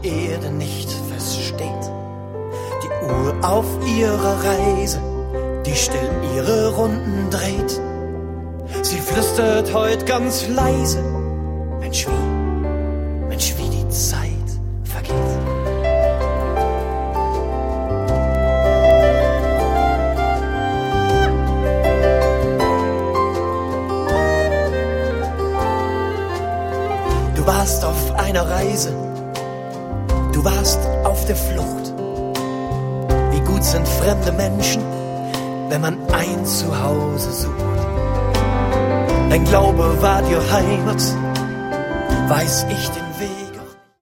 Erde nicht versteht. Die Uhr auf ihrer Reise, die still ihre Runden dreht. Sie flüstert heut ganz leise, Mensch, wie die Zeit vergeht. Du warst auf einer Reise, du warst auf der Flucht. Wie gut sind fremde Menschen, wenn man ein Zuhause sucht. Dein Glaube war dir Heimat, weiß ich dir